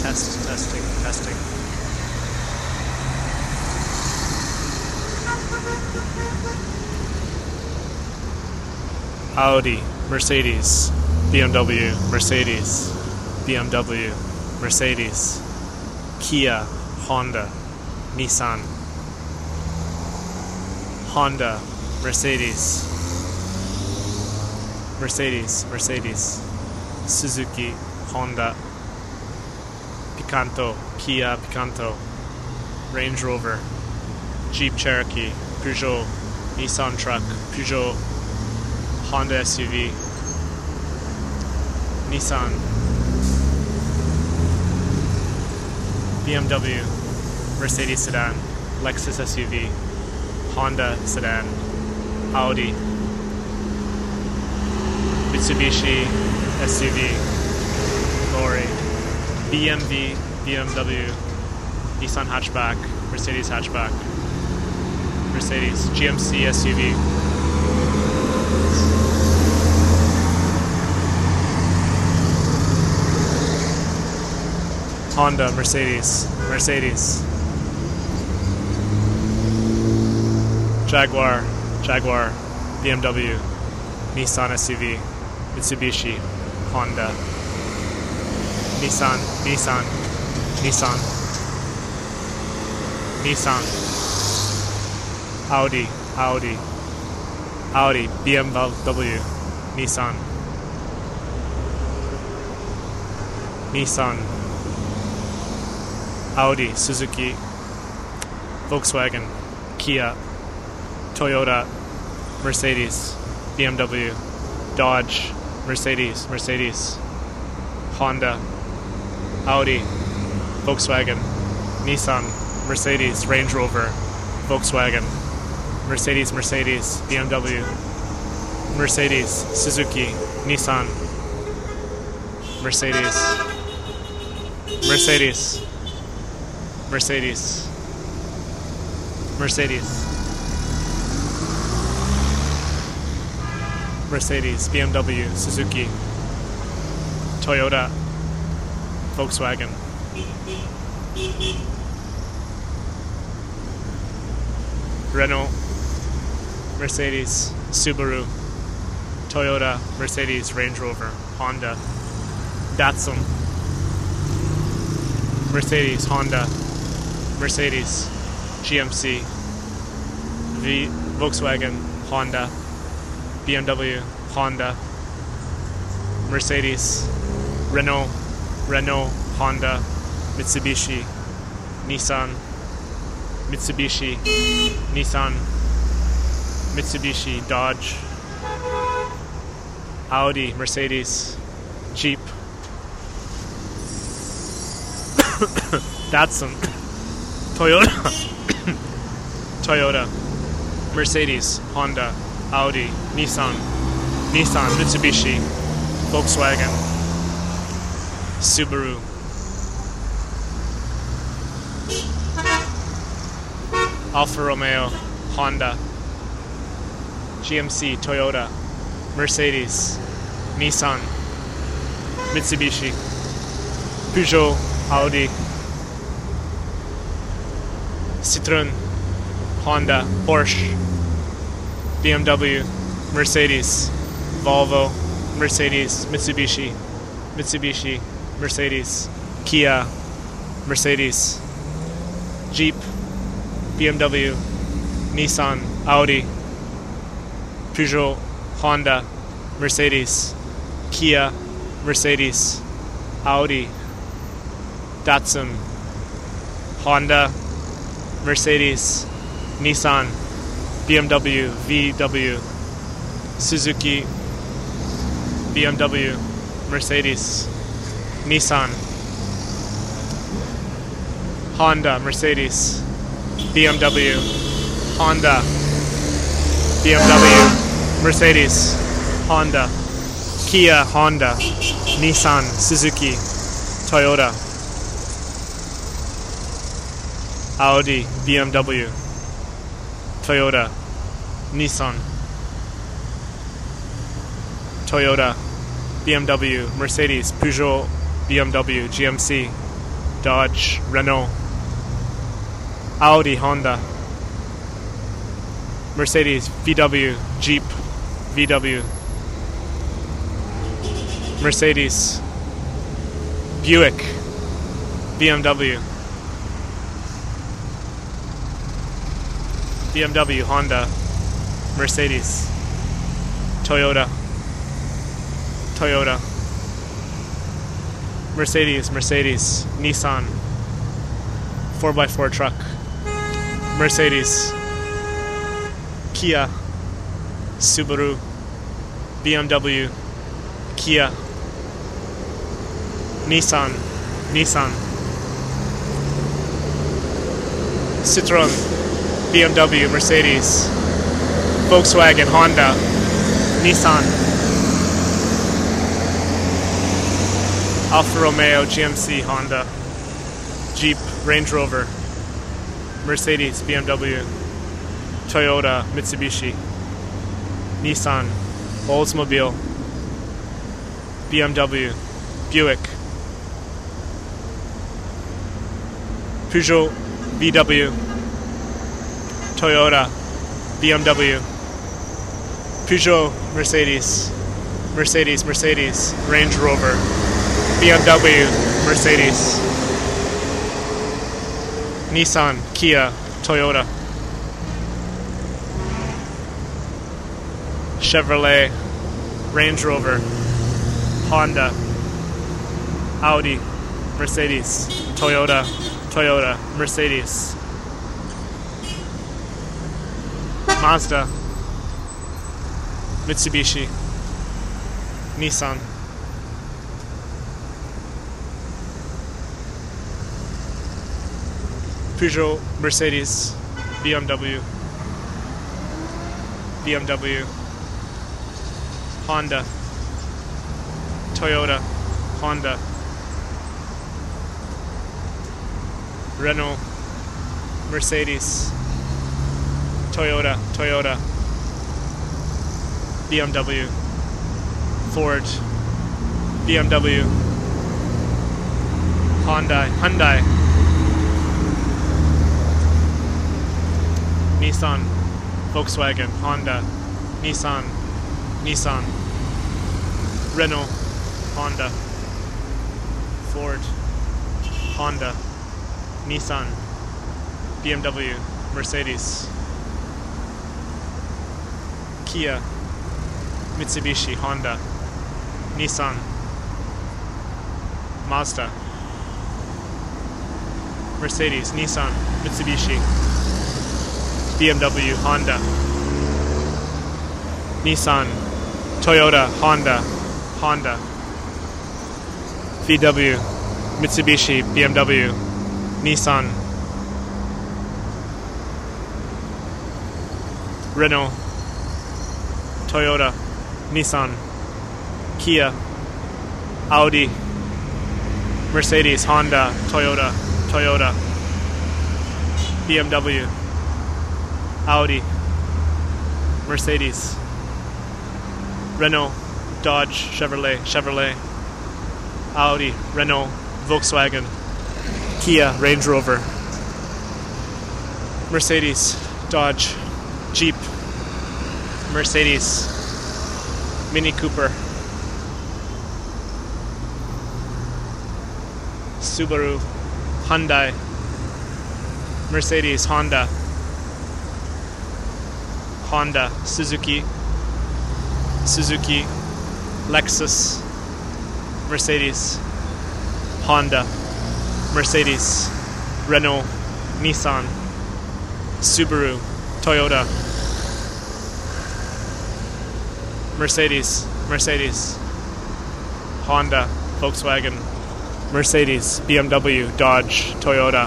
Testing. Audi, Mercedes, BMW, Mercedes, BMW, Mercedes, Kia, Honda, Nissan, Honda, Mercedes, Suzuki, Honda, Picanto, Kia Picanto, Range Rover, Jeep Cherokee, Peugeot, Nissan Truck, Peugeot, Honda SUV, Nissan, BMW, Mercedes sedan, Lexus SUV, Honda sedan, Audi, Mitsubishi SUV, Lorry, BMW, Nissan hatchback, Mercedes hatchback, Mercedes, GMC SUV, Honda, Mercedes, Jaguar, BMW, Nissan SUV, Mitsubishi, Honda, Nissan, Audi, BMW, Nissan, Audi, Suzuki, Volkswagen, Kia, Toyota, Mercedes, BMW, Dodge, Mercedes, Honda, Audi, Volkswagen, Nissan, Mercedes, Range Rover, Volkswagen, Mercedes, BMW, Mercedes, Suzuki, Nissan, Mercedes, BMW, Suzuki, Toyota, Volkswagen, Renault, Mercedes, Subaru, Toyota, Mercedes, Range Rover, Honda, Datsun, Mercedes, Honda, Mercedes, GMC, Volkswagen, Honda, BMW, Honda, Mercedes, Renault, Honda, Mitsubishi, Nissan, Dodge, Audi, Mercedes, Jeep, Datsun, Toyota, Mercedes, Honda, Audi, Nissan, Mitsubishi, Volkswagen, Subaru, Alfa Romeo, Honda, GMC, Toyota, Mercedes, Nissan, Mitsubishi, Peugeot, Audi, Citroën, Honda, Porsche, BMW, Mercedes, Volvo, Mercedes, Mitsubishi, Mercedes, Kia, Mercedes, Jeep, BMW, Nissan, Audi, Peugeot, Honda, Mercedes, Kia, Mercedes, Audi, Datsun, Honda, Mercedes, Nissan, BMW, VW, Suzuki, BMW, Mercedes, Nissan, Honda, Mercedes, BMW, Honda, Mercedes, Honda, Kia, Honda, Nissan, Suzuki, Toyota, Audi, BMW, Toyota, Nissan, Toyota, BMW, Mercedes, Peugeot, BMW, GMC, Dodge, Renault, Audi, Honda, Mercedes, VW, Jeep, VW, Mercedes, Buick, BMW, BMW, Honda, Mercedes, Toyota, Toyota, Mercedes, Mercedes, Nissan, 4x4 truck, Mercedes, Kia, Subaru, BMW, Kia, Nissan, Citroen, BMW, Mercedes, Volkswagen, Honda, Nissan, Alfa Romeo, GMC, Honda, Jeep, Range Rover, Mercedes, BMW, Toyota, Mitsubishi, Nissan, Oldsmobile, BMW, Buick, Peugeot, VW, Toyota, BMW, Peugeot, Mercedes, Range Rover, BMW, Mercedes, Nissan, Kia, Toyota, Chevrolet, Range Rover, Honda, Audi, Mercedes, Toyota, Mercedes, Mazda, Mitsubishi, Nissan, Peugeot, Mercedes, BMW, Honda, Toyota, Honda, Renault, Mercedes, Toyota, BMW, Ford, BMW, Hyundai, Nissan, Volkswagen, Honda, Nissan, Renault, Honda, Ford, Honda, Nissan, BMW, Mercedes, Kia, Mitsubishi, Honda, Nissan, Mazda, Mercedes, Nissan, Mitsubishi, BMW, Honda, Nissan, Toyota, Honda, VW, Mitsubishi, BMW, Nissan, Renault, Toyota, Nissan, Kia, Audi, Mercedes, Honda, Toyota, BMW, Audi, Mercedes, Renault, Dodge, Chevrolet, Audi, Renault, Volkswagen, Kia, Range Rover, Mercedes, Dodge, Jeep, Mercedes, Mini Cooper, Subaru, Hyundai, Mercedes, Honda, Suzuki, Lexus, Mercedes, Honda, Mercedes, Renault, Nissan, Subaru, Toyota, Mercedes, Honda, Volkswagen, Mercedes, BMW, Dodge, Toyota,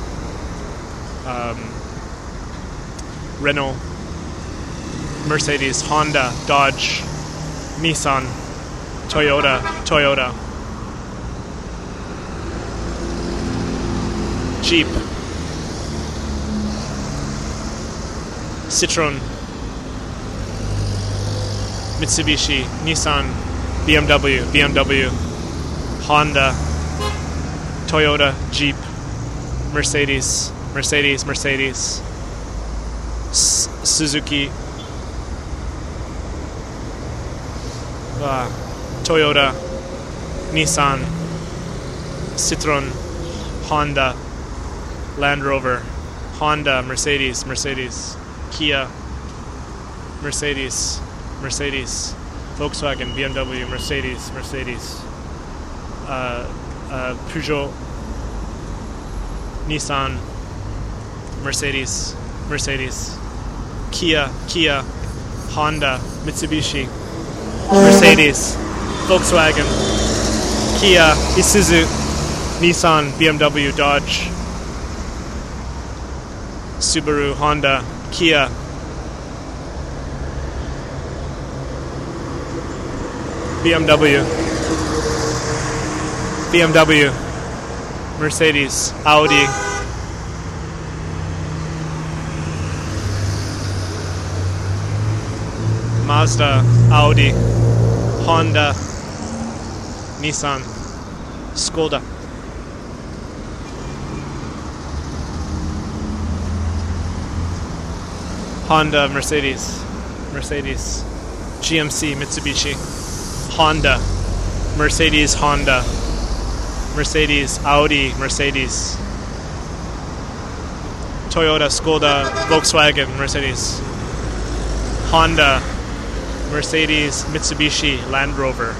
Renault, Mercedes, Honda, Dodge, Nissan, Toyota, Jeep, Citroen, Mitsubishi, Nissan, BMW, Honda, Toyota, Jeep, Mercedes, Suzuki, Toyota, Nissan, Citroen, Honda, Land Rover, Honda, Mercedes, Kia, Mercedes, Volkswagen, BMW, Mercedes, Peugeot, Nissan, Mercedes, Kia, Honda, Mitsubishi, Mercedes, Volkswagen, Kia, Isuzu, Nissan, BMW, Dodge, Subaru, Honda, Kia, BMW, Mercedes, Audi, Mazda, Audi, Honda, Nissan, Skoda. Honda, Mercedes, GMC, Mitsubishi, Honda, Mercedes, Audi, Mercedes, Toyota, Skoda, Volkswagen, Mercedes, Honda, Mercedes, Mitsubishi, Land Rover,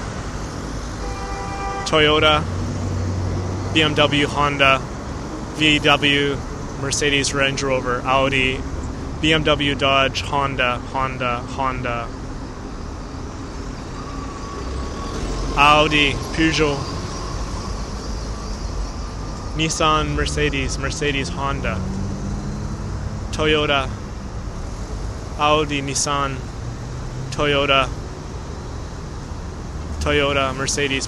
Toyota, BMW, Honda, VW, Mercedes, Range Rover, Audi, BMW, Dodge, Honda, Audi, Peugeot, Nissan, Mercedes, Honda, Toyota, Audi, Nissan, Toyota, Mercedes,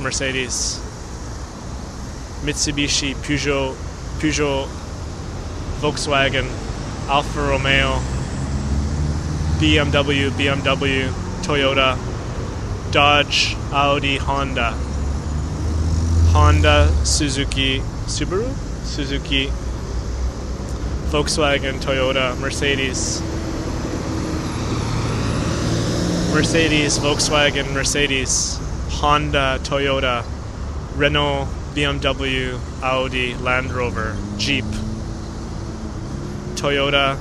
Mitsubishi, Peugeot, Volkswagen, Alfa Romeo, BMW, Toyota, Dodge, Audi, Honda, Suzuki, Volkswagen, Toyota, Mercedes, Volkswagen, Mercedes, Honda, Toyota, Renault, BMW, Audi, Land Rover, Jeep, Toyota,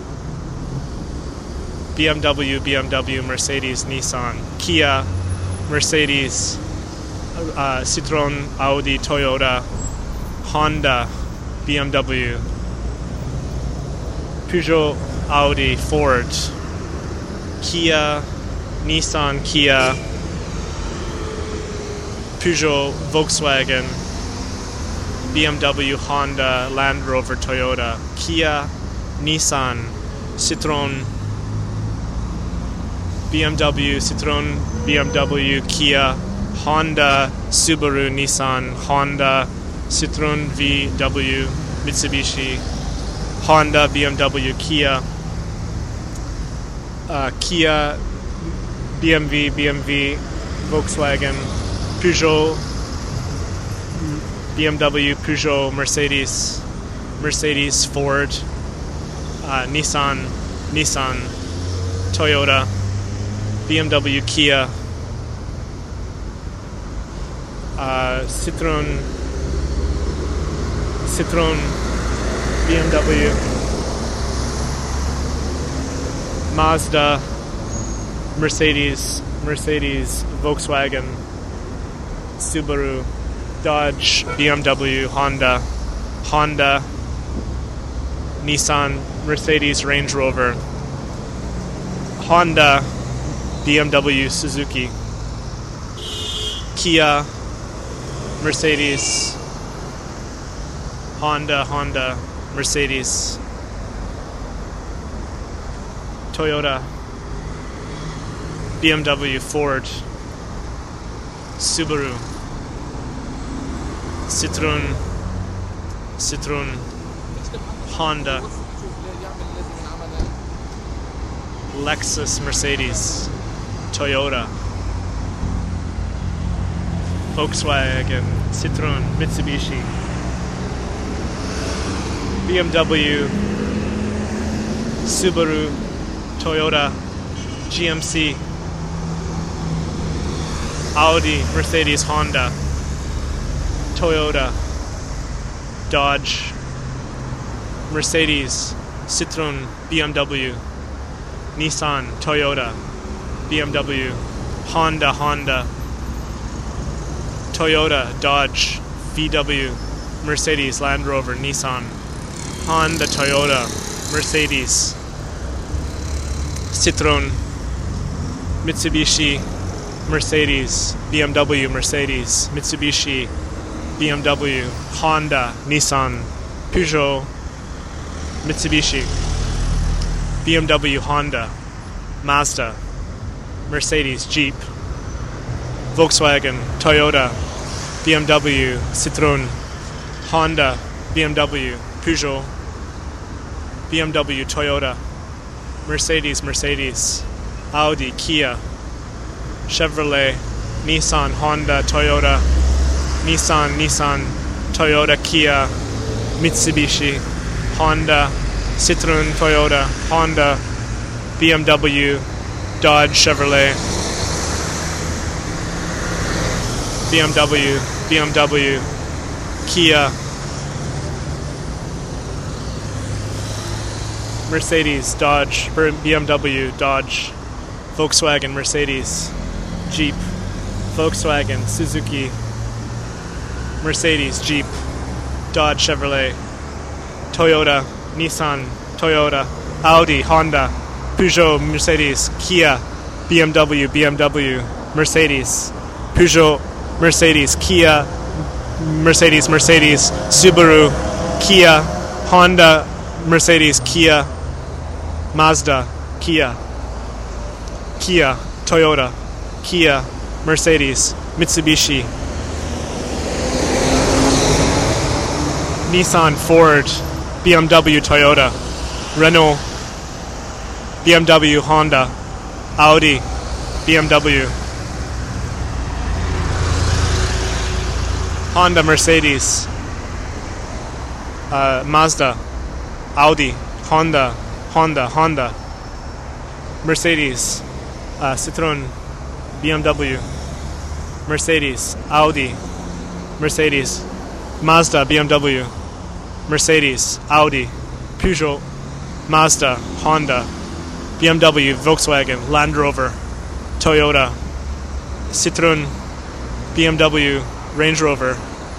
BMW, Mercedes, Nissan, Kia, Mercedes, Citroen, Audi, Toyota, Honda, BMW, Peugeot, Audi, Ford, Kia, Nissan, Kia, Peugeot, Volkswagen, BMW, Honda, Land Rover, Toyota, Kia, Nissan, Citroen, BMW, Kia, Honda, Subaru, Nissan, Honda, Citroen, VW, Mitsubishi, Honda, BMW, Kia, Kia, BMW, Volkswagen, Peugeot, BMW, Peugeot, Mercedes, Ford, Nissan, Toyota, BMW, Kia, Citroen, BMW, Mazda, Mercedes, Volkswagen, Subaru, Dodge, BMW, Honda, Nissan, Mercedes, Range Rover, Honda, BMW, Suzuki, Kia, Mercedes, Honda, Mercedes, Toyota, BMW, Ford, Subaru, Citroen, Honda, Lexus, Mercedes, Toyota, Volkswagen, Citroen, Mitsubishi, BMW, Subaru, Toyota, GMC, Audi, Mercedes, Honda, Toyota, Dodge, Mercedes, Citroen, BMW, Nissan, Toyota, BMW, Honda, Toyota, Dodge, VW, Mercedes, Land Rover, Nissan, Honda, Toyota, Mercedes, Citroen, Mitsubishi, Mercedes, BMW, Mercedes, Mitsubishi, BMW, Honda, Nissan, Peugeot, Mitsubishi, BMW, Honda, Mazda, Mercedes, Jeep, Volkswagen, Toyota, BMW, Citroen, Honda, BMW, Peugeot, BMW, Toyota, Mercedes, Audi, Kia, Chevrolet, Nissan, Honda, Toyota, Nissan, Toyota, Kia, Mitsubishi, Honda, Citroen, Toyota, Honda, BMW, Dodge, Chevrolet, BMW, Kia, Mercedes, Dodge, BMW, Dodge, Volkswagen, Mercedes, Jeep, Volkswagen, Suzuki, Mercedes, Jeep, Dodge, Chevrolet, Toyota, Nissan, Toyota, Audi, Honda, Peugeot, Mercedes, Kia, BMW, Mercedes, Peugeot, Mercedes, Kia, Mercedes, Subaru, Kia, Honda, Mercedes, Kia, Mazda, Kia, Toyota, Kia, Mercedes, Mitsubishi, Nissan, Ford, BMW, Toyota, Renault, BMW, Honda, Audi, BMW, Honda, Mercedes, Mazda, Audi, Honda, Mercedes, Citroen, BMW, Mercedes, Audi, Mercedes, Mazda, BMW, Mercedes, Audi, Peugeot, Mazda, Honda, BMW, Volkswagen, Land Rover, Toyota, Citroen, BMW, Range Rover,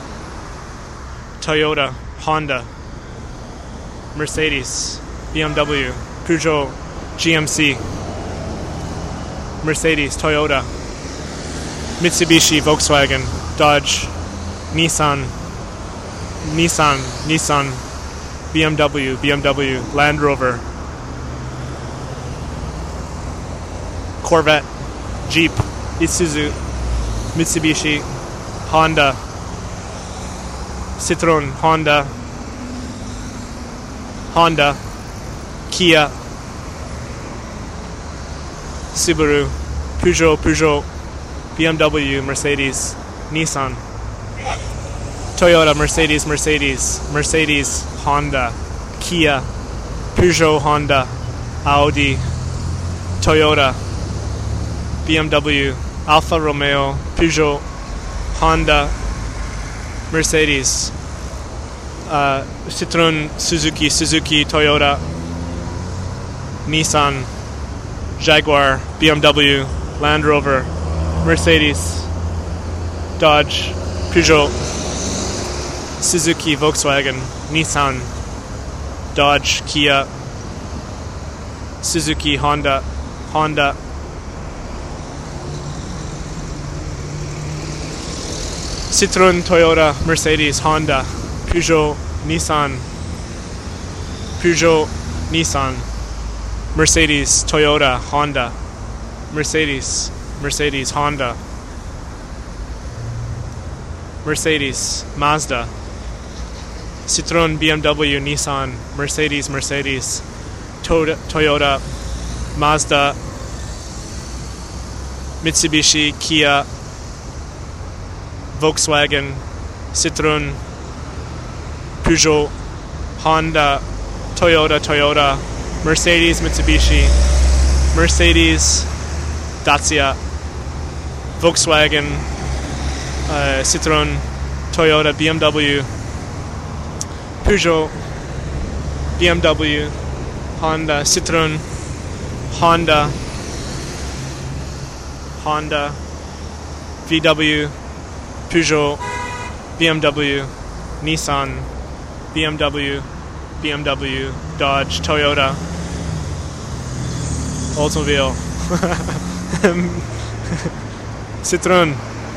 Toyota, Honda, Mercedes, BMW, Peugeot, GMC, Mercedes, Toyota, Mitsubishi, Volkswagen, Dodge, Nissan, BMW, Land Rover, Corvette, Jeep, Isuzu, Mitsubishi, Honda, Citroen, Honda, Kia, Subaru, Peugeot, BMW, Mercedes, Nissan, Toyota, Mercedes, Honda, Kia, Peugeot, Honda, Audi, Toyota, BMW, Alfa Romeo, Peugeot, Honda, Mercedes, Citroen, Suzuki, Toyota, Nissan, Jaguar, BMW, Land Rover, Mercedes, Dodge, Peugeot, Suzuki, Volkswagen, Nissan, Dodge, Kia, Suzuki, Honda, Citroen, Toyota, Mercedes, Honda, Peugeot, Nissan, Mercedes, Toyota, Honda, Mercedes, Honda, Mercedes, Mazda, Citroen, BMW, Nissan, Mercedes, Toyota, Mazda, Mitsubishi, Kia, Volkswagen, Citroen, Peugeot, Honda, Toyota, Mercedes, Mitsubishi, Mercedes, Dacia, Volkswagen, Citroën, Toyota, BMW, Peugeot, BMW, Honda, Citroën, Honda, VW, Peugeot, BMW, Nissan, BMW, Dodge, Toyota, Oldsmobile, Citroën,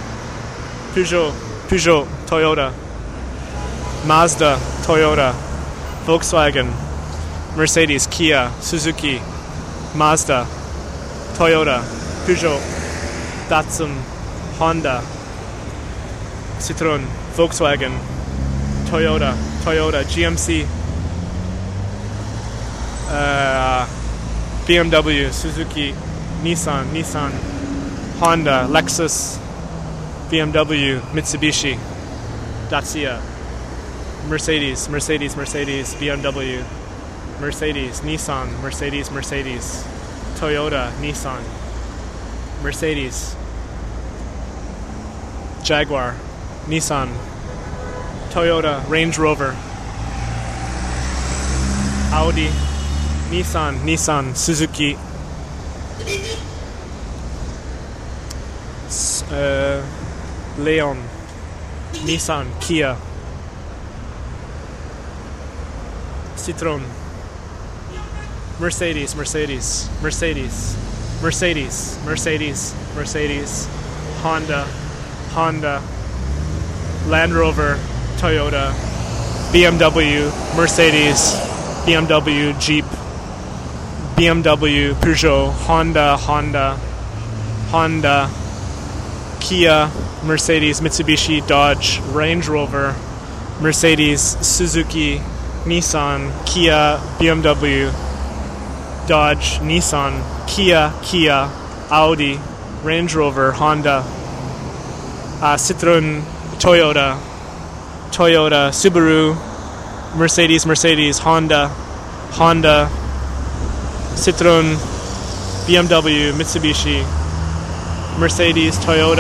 Peugeot, Toyota, Mazda, Toyota, Volkswagen, Mercedes, Kia, Suzuki, Mazda, Toyota, Peugeot, Datsun, Honda, Citroën, Volkswagen, Toyota, GMC, BMW, Suzuki, Nissan, Honda, Lexus, BMW, Mitsubishi, Dacia, Mercedes, BMW, Mercedes, Nissan, Mercedes, Toyota, Nissan, Mercedes, Jaguar, Nissan, Toyota, Range Rover, Audi, Nissan, Suzuki, Leon, Nissan, Kia, Citroën, Mercedes, Honda, Land Rover, Toyota, BMW, Mercedes, BMW, Jeep, BMW, Peugeot, Honda, Kia, Mercedes, Mitsubishi, Dodge, Range Rover, Mercedes, Suzuki, Nissan, Kia, BMW, Dodge, Nissan, Kia, Audi, Range Rover, Honda, Citroën, Toyota, Subaru, Mercedes, Honda, Citroën, BMW, Mitsubishi, Mercedes,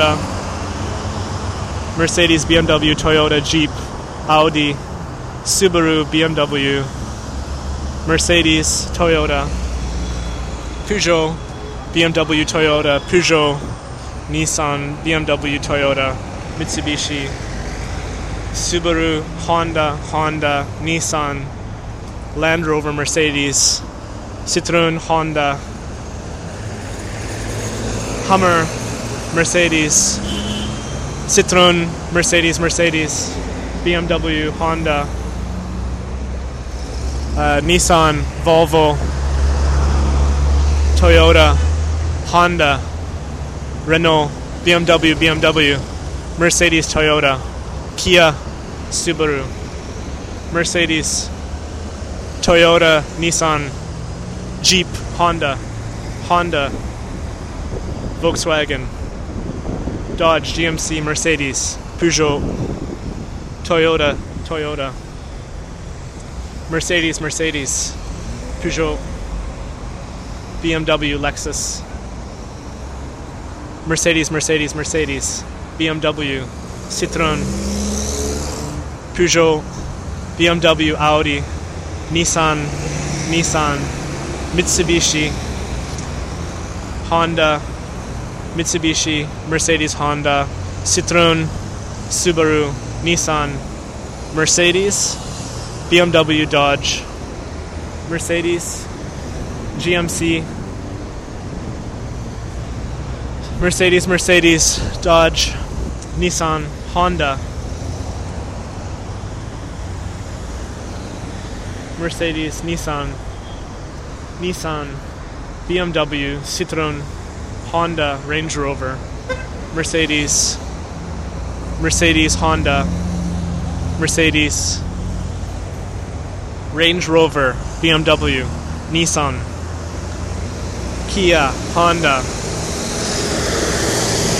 BMW, Toyota, Jeep, Audi, Subaru, BMW, Mercedes, Toyota, Peugeot, BMW, Toyota, Peugeot, Nissan, BMW, Toyota, Mitsubishi, Subaru, Honda, Nissan, Land Rover, Mercedes, Citroën, Honda, Hummer, Mercedes, Citroën, Mercedes, BMW, Honda, Nissan, Volvo, Toyota, Honda, Renault, BMW, Mercedes, Toyota, Kia, Subaru, Mercedes, Toyota, Nissan, Jeep, Honda, Volkswagen, Dodge, GMC, Mercedes, Peugeot, Toyota, Mercedes, Peugeot, BMW, Lexus, Mercedes, BMW, Citroën, Peugeot, BMW, Audi, Nissan, Mitsubishi, Honda, Mercedes, Honda, Citroën, Subaru, Nissan, Mercedes, BMW, Dodge, Mercedes, GMC, Mercedes, Dodge, Nissan, Honda, Mercedes, Nissan, BMW, Citroën, Honda, Range Rover, Mercedes, Honda, Mercedes, Range Rover, BMW, Nissan, Kia, Honda,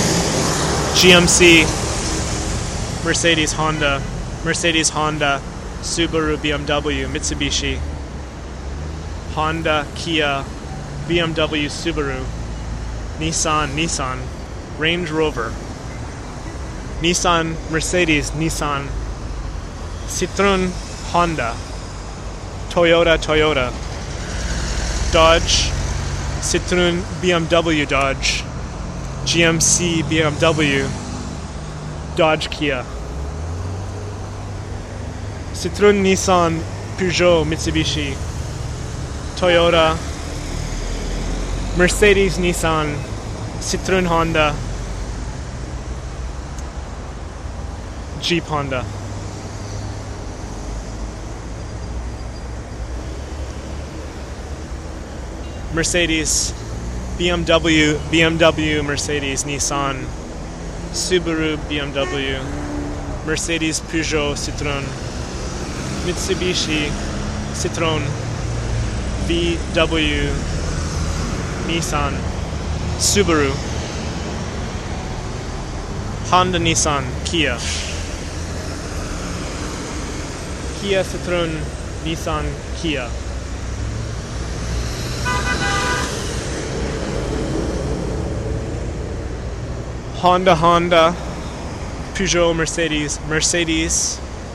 GMC, Mercedes, Honda, Subaru, BMW, Mitsubishi, Honda, Kia, BMW, Subaru, Nissan, Range Rover, Nissan, Mercedes, Nissan, Citroen, Honda, Toyota, Dodge, Citroen, BMW, Dodge, GMC, BMW, Dodge, Kia, Citroen, Nissan, Peugeot, Mitsubishi, Toyota, Mercedes, Nissan, Citroen, Honda, Jeep, Honda. Mercedes, BMW, Mercedes, Nissan, Subaru, BMW, Mercedes, Peugeot, Citroen, Mitsubishi, Citroen, VW, Nissan, Subaru, Honda, Nissan, Kia, Citroen, Nissan, Kia. Honda, Peugeot, Mercedes,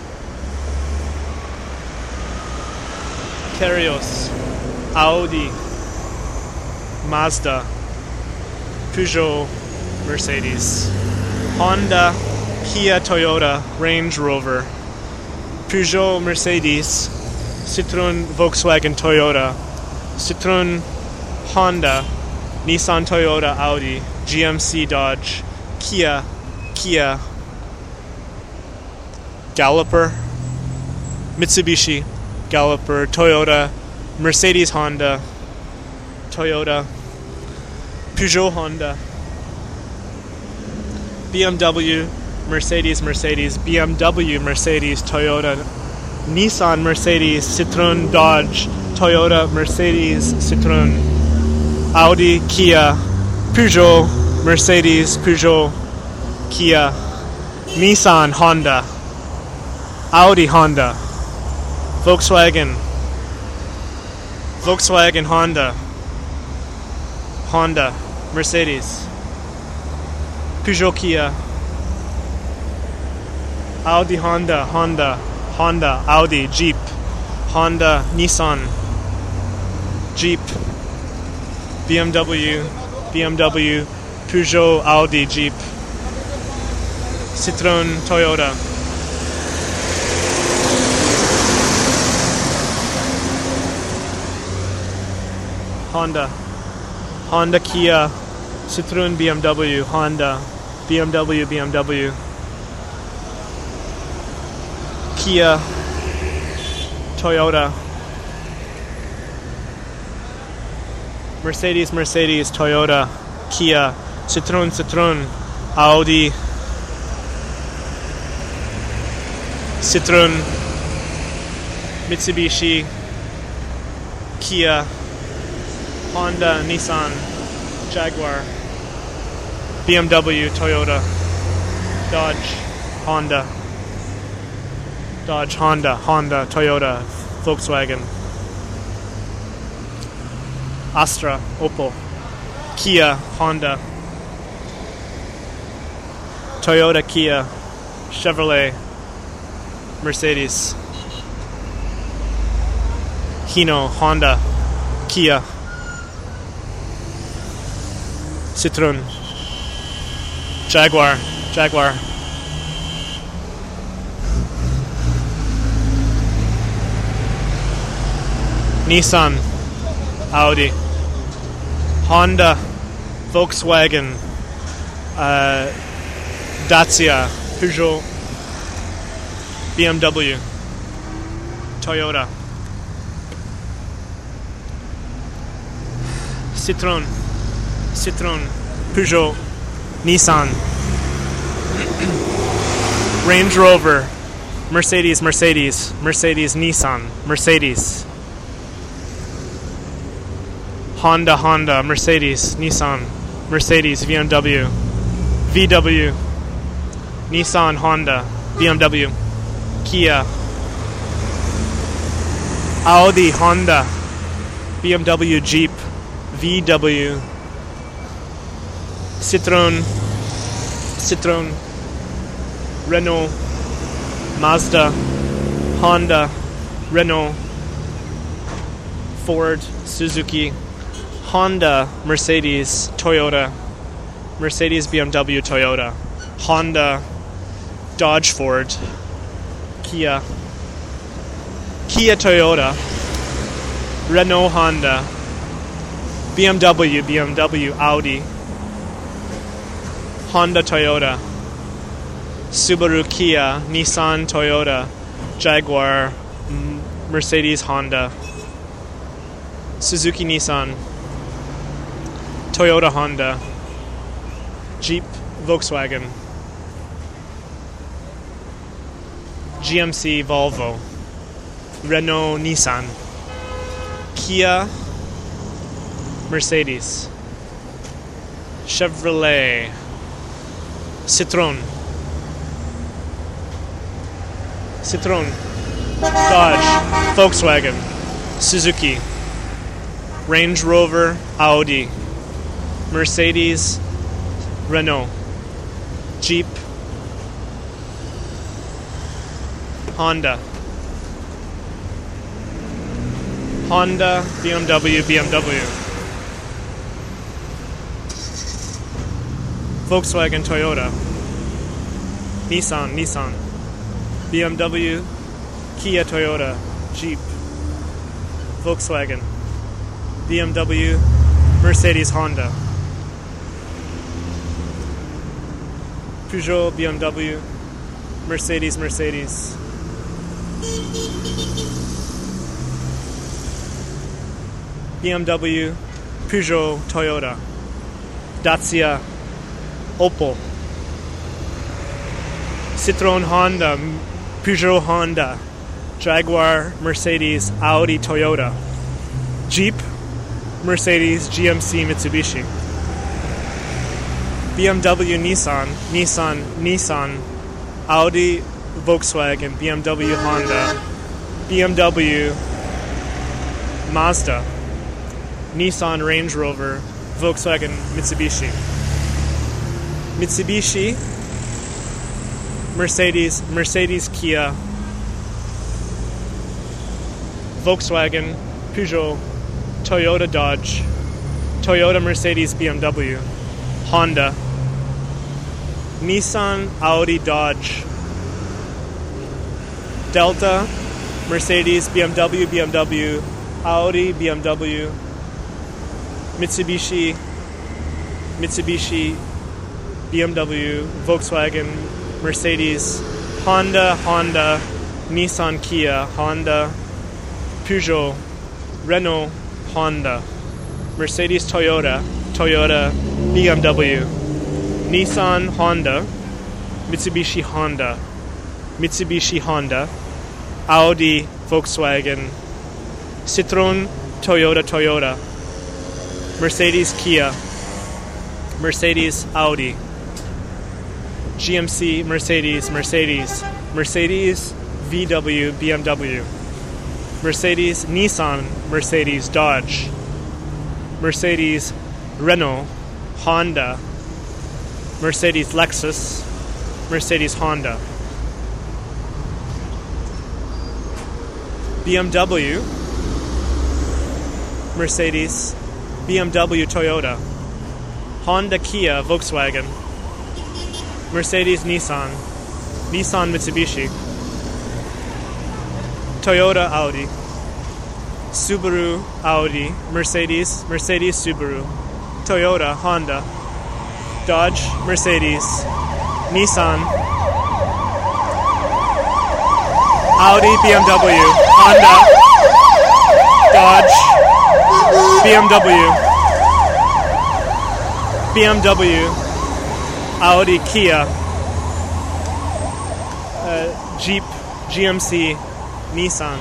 Karios, Audi, Mazda, Peugeot, Mercedes, Honda, Kia, Toyota, Range Rover, Peugeot, Mercedes, Citroen, Volkswagen, Toyota, Citroen, Honda, Nissan, Toyota, Audi, GMC, Dodge, Kia, Galloper, Mitsubishi, Galloper, Toyota, Mercedes, Honda, Toyota, Peugeot, Honda, BMW, Mercedes, BMW, Mercedes, Toyota, Nissan, Mercedes, Citroen, Dodge, Toyota, Mercedes, Citroen, Audi, Kia, Peugeot, Mercedes, Peugeot, Kia, Nissan, Honda, Audi, Honda, Volkswagen, Honda, Mercedes, Peugeot, Kia, Audi, Honda, Audi, Jeep, Honda, Nissan, Jeep, BMW, Peugeot, Audi, Jeep, Citroen, Toyota. Honda, Kia, Citroen, BMW, Honda, BMW, Kia, Toyota, Mercedes, Toyota, Kia, Citroen, Audi, Citroen, Mitsubishi, Kia, Honda, Nissan, Jaguar, BMW, Toyota, Dodge, Honda, Toyota, Volkswagen, Astra, Opel, Kia, Honda, Toyota, Kia, Chevrolet, Mercedes, Hino, Honda, Kia, Citroen, Jaguar, Nissan, Audi, Honda, Volkswagen, Dacia, Peugeot, BMW, Toyota, Citroen, Peugeot, Nissan, Range Rover, Mercedes, Nissan, Mercedes, Honda, Mercedes, Nissan, Mercedes, BMW, VW, Nissan, Honda, BMW, Kia, Audi, Honda, BMW, Jeep, VW, Citroen, Renault, Mazda, Honda, Renault, Ford, Suzuki, Honda, Mercedes, Toyota, Mercedes, BMW, Toyota, Honda, Dodge, Ford, Kia, Toyota, Renault, Honda, BMW, Audi, Honda, Toyota, Subaru, Kia, Nissan, Toyota, Jaguar, Mercedes, Honda, Suzuki, Nissan, Toyota, Honda, Jeep, Volkswagen, GMC, Volvo, Renault, Nissan, Kia, Mercedes, Chevrolet, Citroen, Dodge, Volkswagen, Suzuki, Range Rover, Audi, Mercedes, Renault, Jeep, Honda, BMW, Volkswagen, Toyota, Nissan, BMW, Kia, Toyota, Jeep, Volkswagen, BMW, Mercedes, Honda, Peugeot, BMW, Mercedes, BMW, Peugeot, Toyota, Dacia, Opel, Citroen, Honda, Peugeot, Honda, Jaguar, Mercedes, Audi, Toyota, Jeep, Mercedes, GMC, Mitsubishi, BMW, Nissan, Audi, Volkswagen, BMW, Honda, BMW, Mazda, Nissan, Range Rover, Volkswagen, Mitsubishi, Mercedes, Kia, Volkswagen, Peugeot, Toyota, Dodge, Toyota, Mercedes, BMW, Honda, Nissan, Audi, Dodge, Delta, Mercedes, BMW, Audi, BMW, Mitsubishi, BMW, Volkswagen, Mercedes, Honda, Nissan, Kia, Honda, Peugeot, Renault, Honda, Mercedes, Toyota, BMW, Nissan, Honda, Mitsubishi, Honda, Audi, Volkswagen, Citroen, Toyota, Mercedes, Kia, Mercedes, Audi, GMC, Mercedes, VW, BMW, Mercedes, Nissan, Mercedes, Dodge, Mercedes, Renault, Honda, Mercedes, Lexus, Mercedes, Honda, BMW, Mercedes, BMW, Toyota, Honda, Kia, Volkswagen, Mercedes, Nissan, Mitsubishi, Toyota, Audi, Subaru, Audi, Mercedes, Subaru, Toyota, Honda, Dodge, Mercedes, Nissan, Audi, BMW, Honda, Dodge, BMW, Audi, Kia, Jeep, GMC, Nissan,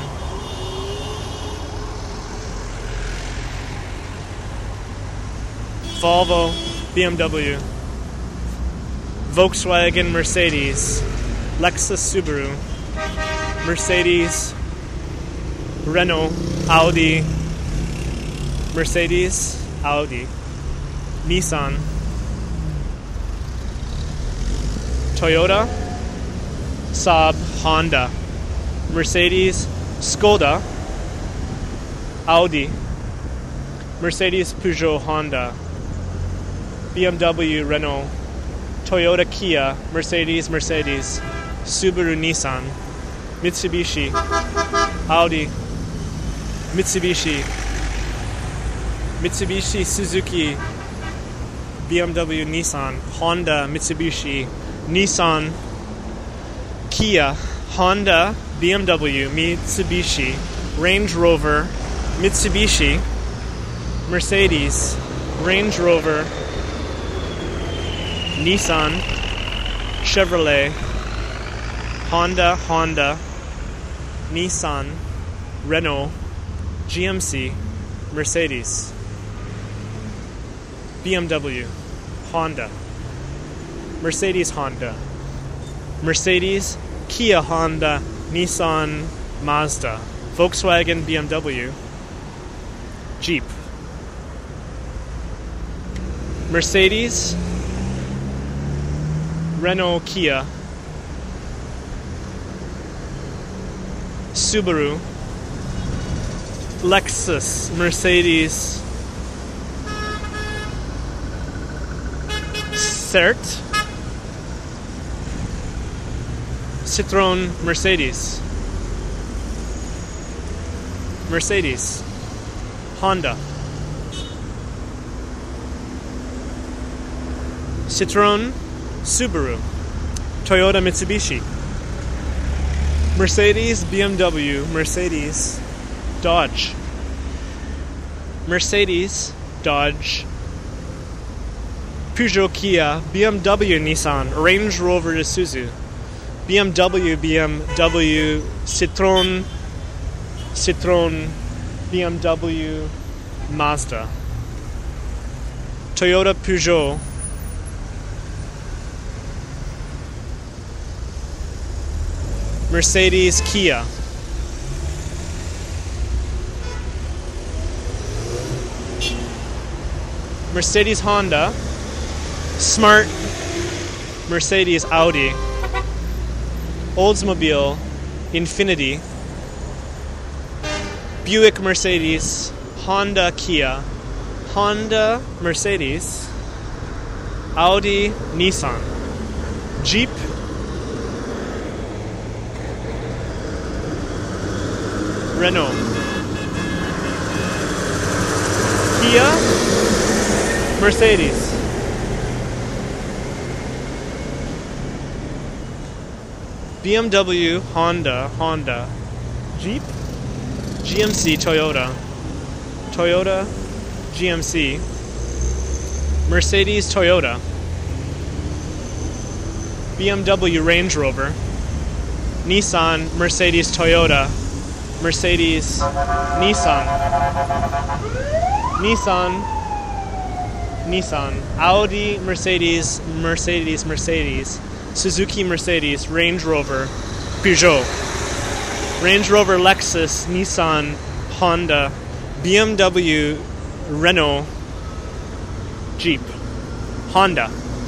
Volvo, BMW, Volkswagen, Mercedes, Lexus, Subaru, Mercedes, Renault, Audi, Mercedes, Audi, Nissan, Toyota, Saab, Honda, Mercedes, Skoda, Audi, Mercedes, Peugeot, Honda, BMW, Renault, Toyota, Kia, Mercedes, Subaru, Nissan, Mitsubishi, Audi, Mitsubishi, Suzuki, BMW, Nissan, Honda, Mitsubishi, Nissan, Kia, Honda, BMW, Mitsubishi, Range Rover, Mitsubishi, Mercedes, Range Rover, Nissan, Chevrolet, Honda, Nissan, Renault, GMC, Mercedes, BMW, Honda, Mercedes, Kia, Honda, Nissan, Mazda, Volkswagen, BMW, Jeep, Mercedes, Renault, Kia, Subaru, Lexus, Mercedes, Cert, Citroën, Mercedes, Honda, Citroën, Subaru, Toyota, Mitsubishi, Mercedes, BMW, Mercedes, Dodge, Peugeot, Kia, BMW, Nissan, Range Rover, Isuzu, BMW, Citroën, BMW, Mazda, Toyota, Peugeot, Mercedes, Kia, Mercedes, Honda, Smart, Mercedes, Audi, Oldsmobile, Infiniti, Buick, Mercedes, Honda, Kia, Honda, Mercedes, Audi, Nissan, Jeep, Renault, Kia, Mercedes, BMW, Honda, Jeep, GMC, Toyota, GMC, Mercedes, Toyota, BMW, Range Rover, Nissan, Mercedes, Toyota, Mercedes, Nissan, Audi, Mercedes, Suzuki, Mercedes, Range Rover, Peugeot, Range Rover, Lexus, Nissan, Honda, BMW, Renault, Jeep, Honda,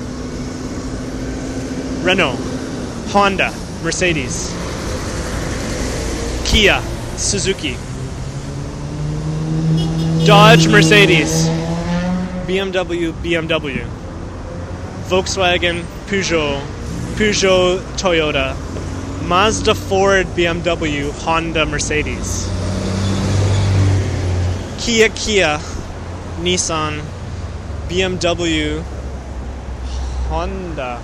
Renault, Honda, Mercedes, Kia, Suzuki, Dodge, Mercedes, BMW, Volkswagen, Peugeot, Toyota, Mazda, Ford, BMW, Honda, Mercedes, Kia, Nissan, BMW, Honda,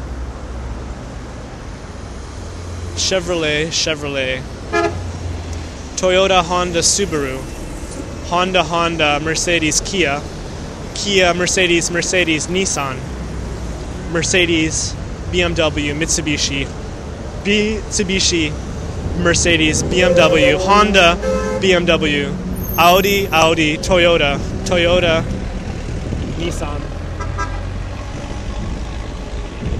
Chevrolet, Toyota, Honda, Subaru, Honda, Mercedes, Kia, Mercedes, Nissan, Mercedes, BMW, Mitsubishi, Mercedes, BMW, Honda, BMW, Audi, Toyota, Nissan,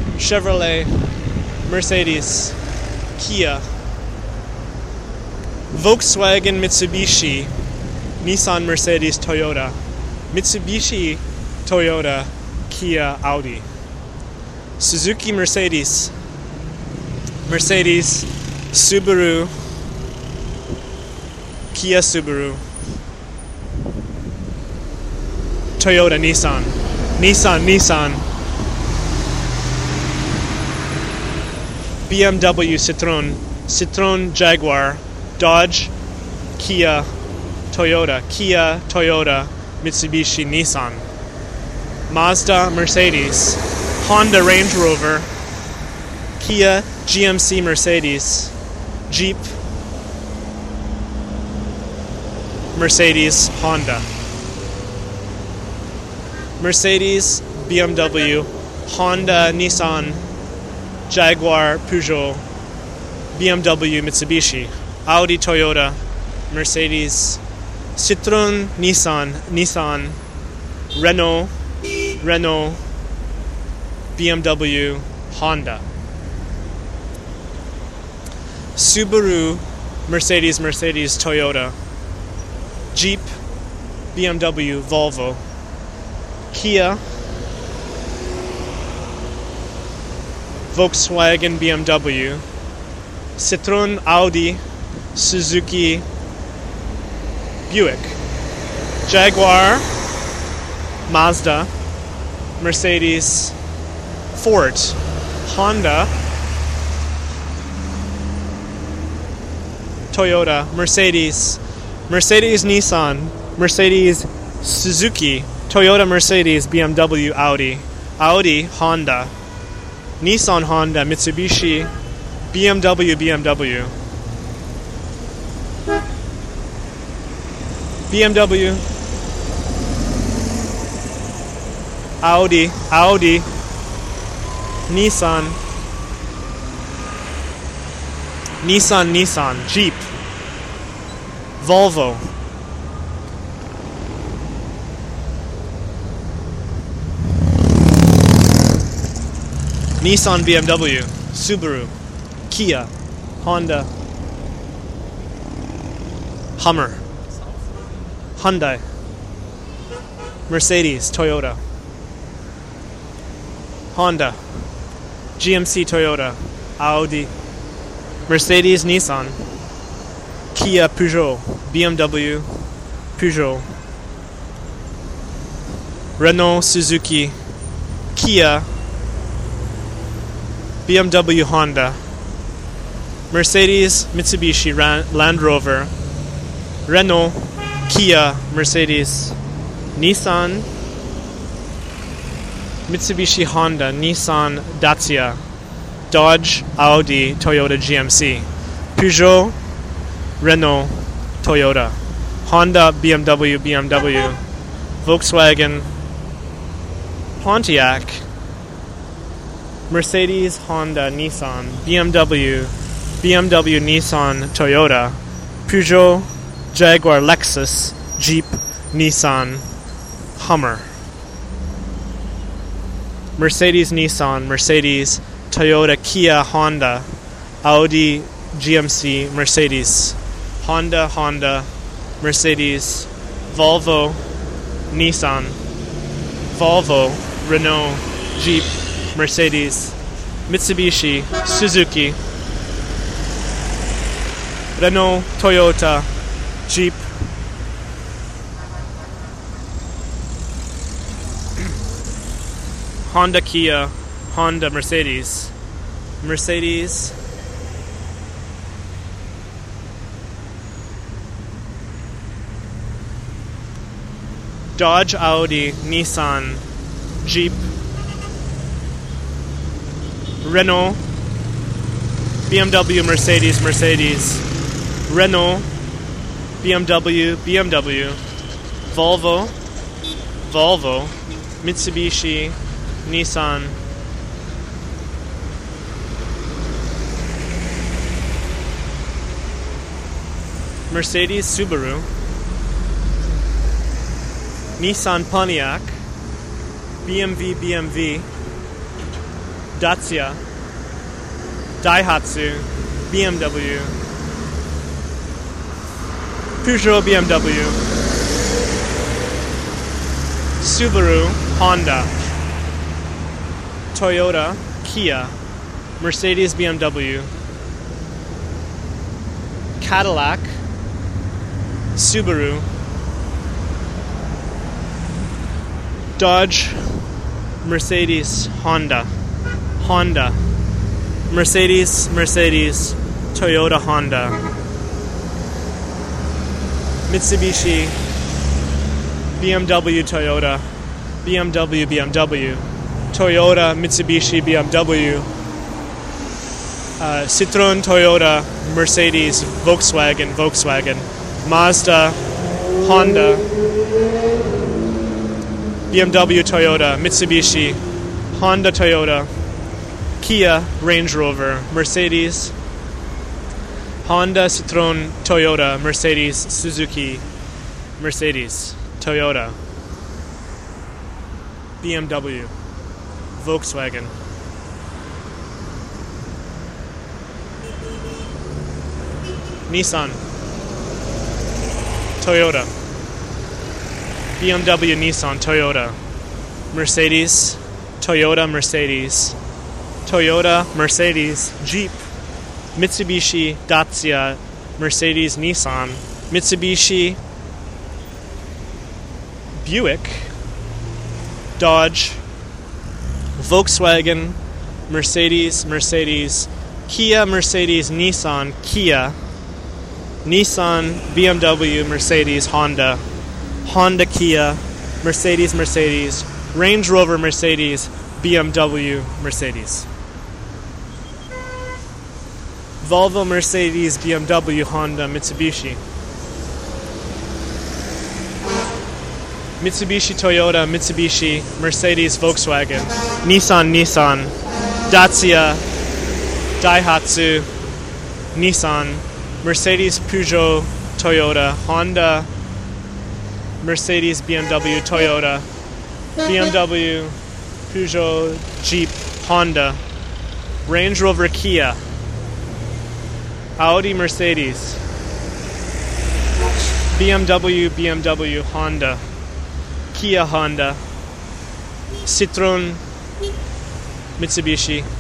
Chevrolet, Mercedes, Kia, Volkswagen, Mitsubishi, Nissan, Mercedes, Toyota, Mitsubishi, Toyota, Kia, Audi, Suzuki, Mercedes, Mercedes, Subaru, Kia, Subaru, Toyota, Nissan, Nissan, BMW, Citroen, Jaguar, Dodge, Kia, Toyota, Mitsubishi, Nissan, Mazda, Mercedes, Honda, Range Rover, Kia, GMC, Mercedes, Jeep, Mercedes, Honda, Mercedes, BMW, Honda, Nissan, Jaguar, Peugeot, BMW, Mitsubishi, Audi, Toyota, Mercedes, Citroen, Nissan, Renault, BMW, Honda, Subaru, Mercedes, Toyota, Jeep, BMW, Volvo, Kia, Volkswagen, BMW, Citroen, Audi, Suzuki, Buick, Jaguar, Mazda, Mercedes, Ford, Honda, Toyota, Mercedes, Nissan, Mercedes, Suzuki, Toyota, Mercedes, BMW, Audi, Honda, Nissan, Honda, Mitsubishi, BMW, Audi, Nissan, Jeep, Volvo, Nissan, BMW, Subaru, Kia, Honda, Hummer, Hyundai, Mercedes, Toyota, Honda, GMC, Toyota, Audi, Mercedes, Nissan, Kia, Peugeot, BMW, Peugeot, Renault, Suzuki, Kia, BMW, Honda, Mercedes, Mitsubishi, Land Rover, Renault, Kia, Mercedes, Nissan, Mitsubishi, Honda, Nissan, Dacia, Dodge, Audi, Toyota, GMC, Peugeot, Renault, Toyota, Honda, BMW, Volkswagen, Pontiac, Mercedes, Honda, Nissan, BMW, Nissan, Toyota, Peugeot, Jaguar, Lexus, Jeep, Nissan, Hummer, Mercedes, Nissan, Toyota, Kia, Honda, Audi, GMC, Mercedes, Honda, Mercedes, Volvo, Nissan, Renault, Jeep, Mercedes, Mitsubishi, Suzuki, Renault, Toyota, Jeep, Honda, Kia, Honda, Mercedes, Dodge, Audi, Nissan, Jeep, Renault, BMW, Mercedes, Renault, BMW, Volvo, Mitsubishi, Nissan, Mercedes, Subaru, Nissan, Pontiac, BMW, Dacia, Daihatsu, BMW, Peugeot, BMW, Subaru, Honda, Toyota, Kia, Mercedes, BMW, Cadillac, Subaru, Dodge, Mercedes, Honda, Mercedes, Toyota, Honda, Mitsubishi, BMW, Toyota, BMW, Toyota, Mitsubishi, BMW, Citroen, Toyota, Mercedes, Volkswagen, Mazda, Honda, BMW, Toyota, Mitsubishi, Honda, Toyota, Kia, Range Rover, Mercedes, Honda, Citroen, Toyota, Mercedes, Suzuki, Mercedes, Toyota, BMW, Volkswagen, Nissan, Toyota, BMW, Nissan, Toyota, Mercedes, Toyota, Mercedes, Jeep, Mitsubishi, Dacia, Mercedes, Nissan, Mitsubishi, Buick, Dodge, Volkswagen, Mercedes, Kia, Mercedes, Nissan, Kia, Nissan, BMW, Mercedes, Honda, Kia, Mercedes, Range Rover, Mercedes, BMW, Mercedes, Volvo, Mercedes, BMW, Honda, Mitsubishi, Toyota, Mercedes, Volkswagen, Nissan, Dacia, Daihatsu, Nissan, Mercedes, Peugeot, Toyota, Honda, Mercedes, BMW, Toyota, BMW, Peugeot, Jeep, Honda, Range Rover, Kia, Audi, Mercedes, BMW, Honda, Kia, Honda, Citroen, Mitsubishi,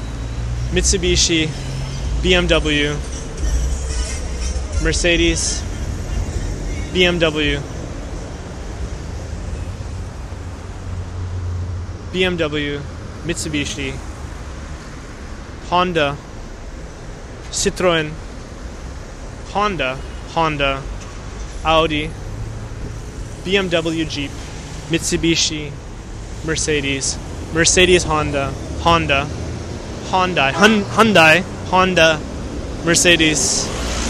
BMW, Mercedes, BMW, Mitsubishi, Honda, Citroen, Honda, Audi, BMW, Jeep, Mitsubishi, Mercedes, Honda, Hyundai, Mercedes,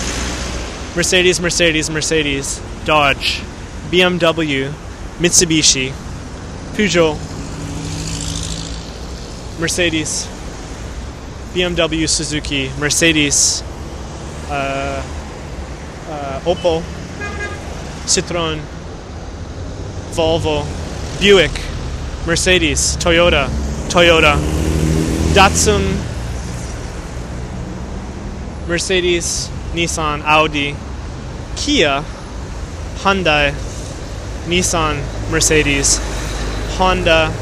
Dodge, BMW, Mitsubishi, Peugeot, Mercedes, BMW, Suzuki, Mercedes, Opel, Citroen, Volvo, Buick, Mercedes, Toyota, Datsun, Mercedes, Nissan, Audi, Kia, Hyundai, Nissan, Mercedes, Honda,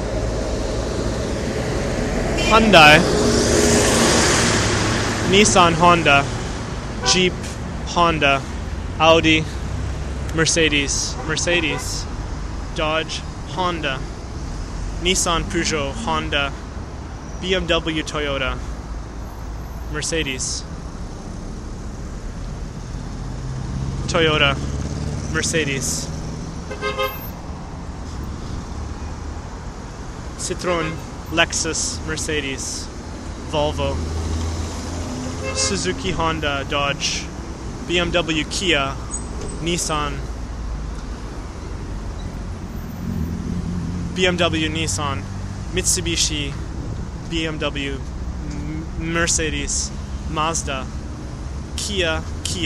Nissan, Honda, Jeep, Honda, Audi, Mercedes, Dodge, Honda, Nissan, Peugeot, Honda, BMW, Toyota, Mercedes, Toyota, Mercedes, Citroen, Lexus, Mercedes, Volvo, Suzuki, Honda, Dodge, BMW, Kia, Nissan, Mitsubishi, BMW, Mercedes, Mazda, Kia,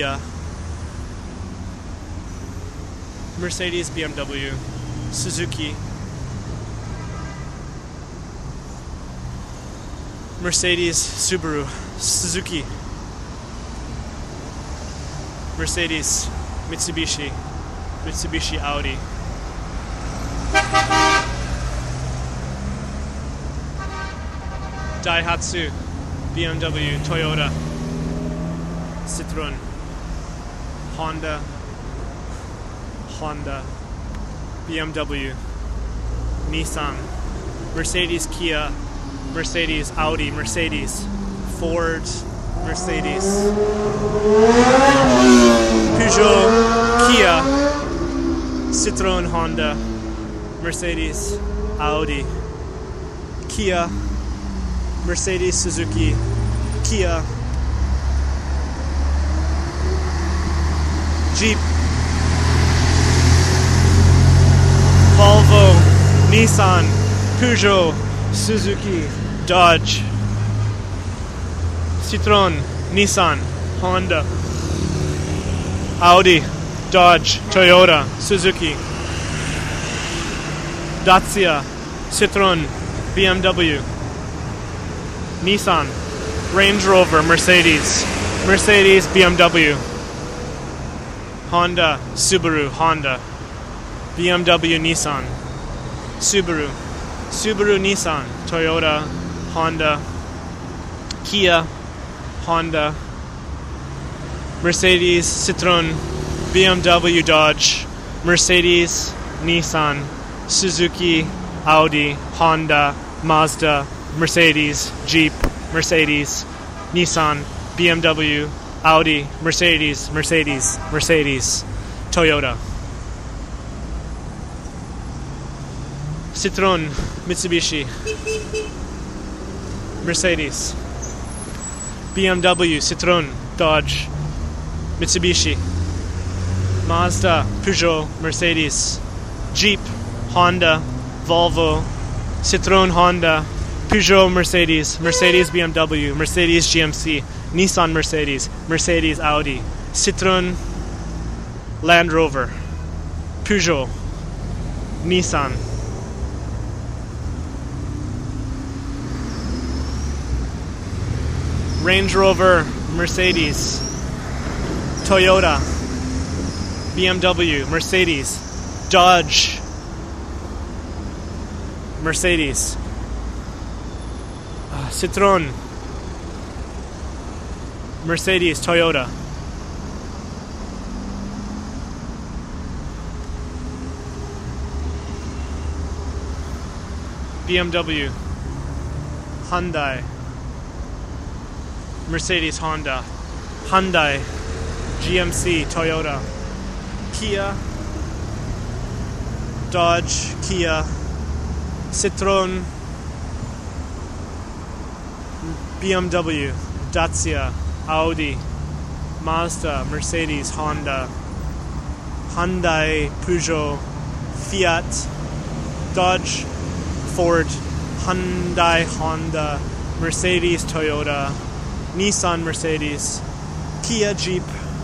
Mercedes, BMW, Suzuki, Mercedes, Subaru, Suzuki, Mercedes, Mitsubishi, Audi. Daihatsu, BMW, Toyota, Citroen, Honda, BMW, Nissan, Mercedes, Kia, Mercedes, Audi, Mercedes, Ford, Mercedes, Peugeot, Kia, Citroen, Honda, Mercedes, Audi, Kia, Mercedes, Suzuki, Kia, Jeep, Volvo, Nissan, Peugeot, Suzuki, Dodge, Citroen, Nissan, Honda, Audi, Dodge, Toyota, Suzuki, Dacia, Citroen, BMW, Nissan, Range Rover, Mercedes, BMW, Honda, Subaru, BMW, Nissan, Subaru, Nissan, Toyota, Honda, Kia, Honda, Mercedes, Citroen, BMW, Dodge, Mercedes, Nissan, Suzuki, Audi, Honda, Mazda, Mercedes, Jeep, Mercedes, Nissan, BMW, Audi, Mercedes, Toyota. Citroen, Mitsubishi, Mercedes, BMW, Citroen, Dodge, Mitsubishi, Mazda, Peugeot, Mercedes, Jeep, Honda, Volvo, Citroen, Honda, Peugeot, Mercedes, BMW, Mercedes, GMC, Nissan, Mercedes, Audi, Citroen, Land Rover, Peugeot, Nissan, Range Rover, Mercedes, Toyota, BMW, Mercedes, Dodge, Mercedes, Citroen, Mercedes, Toyota, BMW, Hyundai, Mercedes, Honda, Hyundai, GMC, Toyota, Kia, Dodge, Kia, Citroen, BMW, Dacia, Audi, Mazda, Mercedes, Honda, Hyundai, Peugeot, Fiat, Dodge, Ford, Hyundai, Honda, Mercedes, Toyota, Nissan, Mercedes, Kia, Jeep,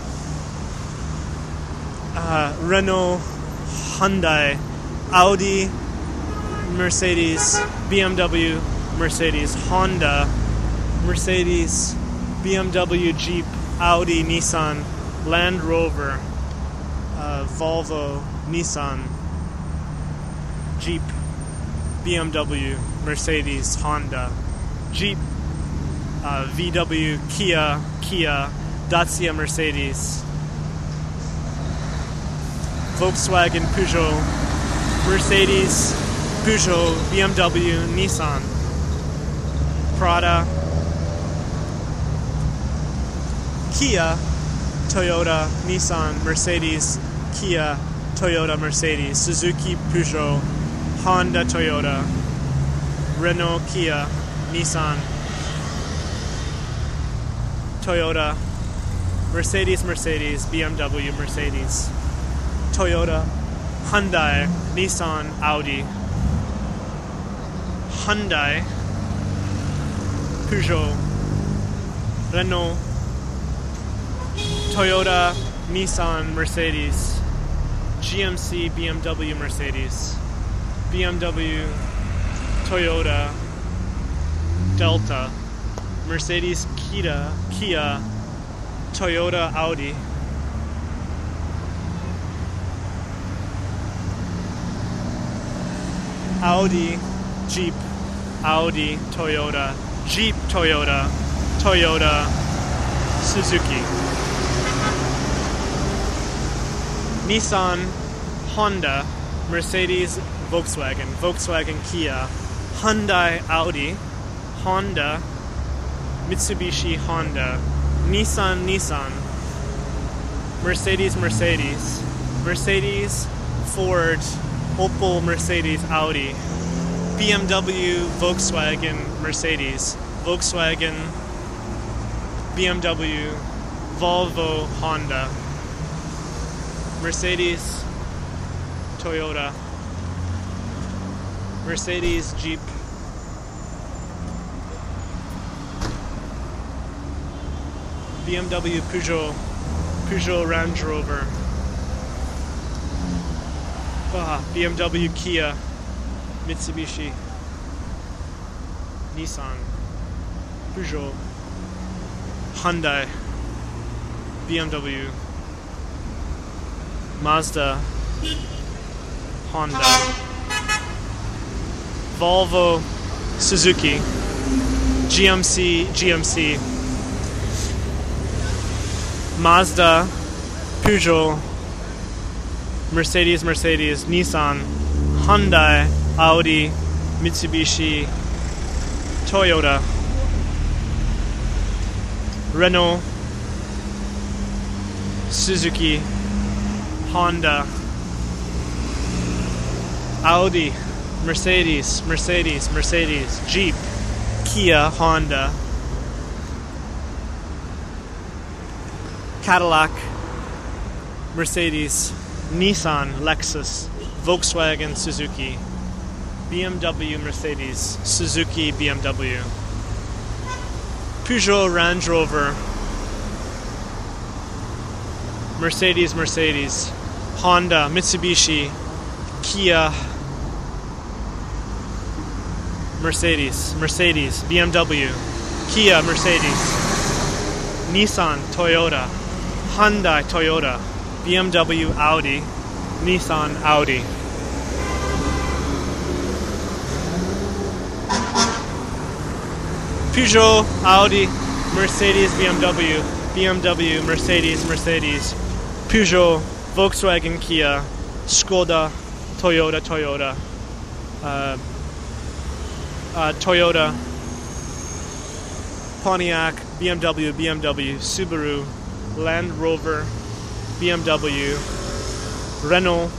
Renault, Hyundai, Audi, Mercedes, BMW, Mercedes, Honda, Mercedes, BMW, Jeep, Audi, Nissan, Land Rover, Volvo, Nissan, Jeep, BMW, Mercedes, Honda, Jeep, VW, Kia, Dacia, Mercedes, Volkswagen, Peugeot, Mercedes, Peugeot, BMW, Nissan, Prada, Kia, Toyota, Nissan, Mercedes, Kia, Toyota, Mercedes, Suzuki, Peugeot, Honda, Toyota, Renault, Kia, Nissan, Toyota, Mercedes, BMW, Mercedes, Toyota, Hyundai, Nissan, Audi, Hyundai, Peugeot, Renault, Toyota, Nissan, Mercedes, GMC, BMW, Mercedes, BMW, Toyota, Delta, Mercedes, Kia, Toyota, Audi, Audi, Jeep, Audi, Toyota, Jeep, Toyota, Toyota, Suzuki. Nissan, Honda, Mercedes, Volkswagen, Volkswagen, Kia, Hyundai, Audi, Honda, Mitsubishi, Honda, Nissan, Nissan, Mercedes, Mercedes, Mercedes, Ford, Opel, Mercedes, Audi, BMW, Volkswagen, Mercedes, Volkswagen, BMW, Volvo, Honda, Mercedes, Toyota, Mercedes, Jeep, BMW, Peugeot, Peugeot, Range Rover, BMW, Kia, Mitsubishi, Nissan, Peugeot, Hyundai, BMW, Mazda, Honda, Volvo, Suzuki, GMC, Mazda, Peugeot, Mercedes, Nissan, Hyundai, Audi, Mitsubishi, Toyota, Renault, Suzuki, Honda, Audi, Mercedes, Jeep, Kia, Honda, Cadillac, Mercedes, Nissan, Lexus, Volkswagen, Suzuki, BMW, Mercedes, Suzuki, BMW, Peugeot, Range Rover, Mercedes, Honda, Mitsubishi, Kia, Mercedes, BMW, Kia, Mercedes, Nissan, Toyota, Hyundai, Toyota, BMW, Audi, Nissan, Audi. Peugeot, Audi, Mercedes, BMW, Mercedes, Peugeot, Volkswagen, Kia, Skoda, Toyota, Toyota, Pontiac, BMW, Subaru, Land Rover, BMW, Renault,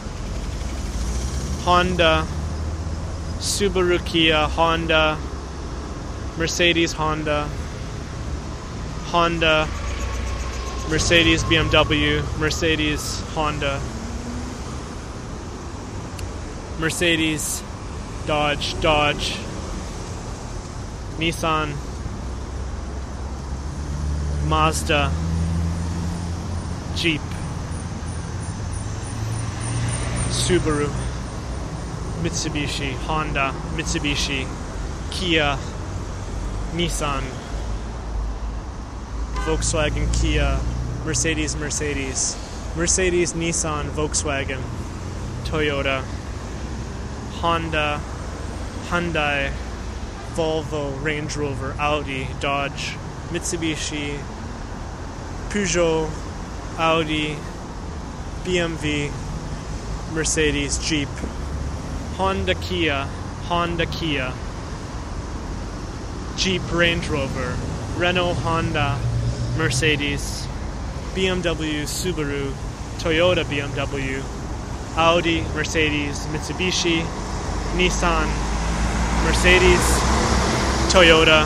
Honda, Subaru, Kia, Honda, Mercedes, Honda, Mercedes, BMW, Mercedes, Honda, Mercedes, Dodge, Nissan, Mazda, Jeep, Subaru, Mitsubishi, Honda, Kia, Nissan, Volkswagen, Kia, Mercedes, Nissan, Volkswagen, Toyota, Honda, Hyundai, Volvo, Range Rover, Audi, Dodge, Mitsubishi, Peugeot, Audi, BMW, Mercedes, Jeep, Honda, Kia, Jeep, Range Rover, Renault, Honda, Mercedes, BMW, Subaru, Toyota, BMW, Audi, Mercedes, Mitsubishi, Nissan, Mercedes, Toyota,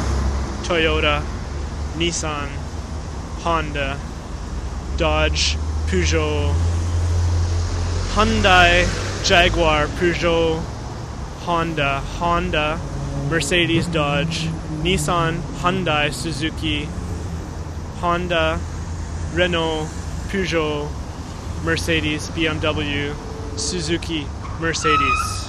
Nissan, Honda, Dodge, Peugeot, Hyundai, Jaguar, Peugeot, Honda, Mercedes, Dodge, Nissan, Hyundai, Suzuki, Honda, Renault, Peugeot, Mercedes, BMW, Suzuki, Mercedes.